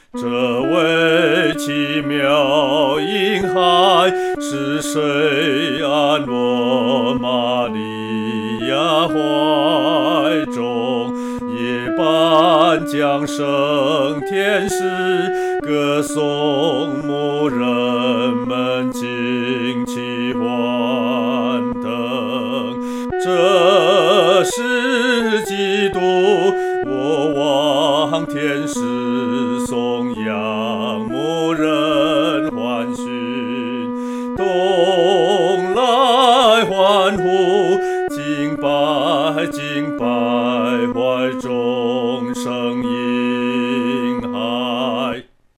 这位奇妙婴孩是谁？安落玛利亚怀中，夜半降生天使歌颂，牧人们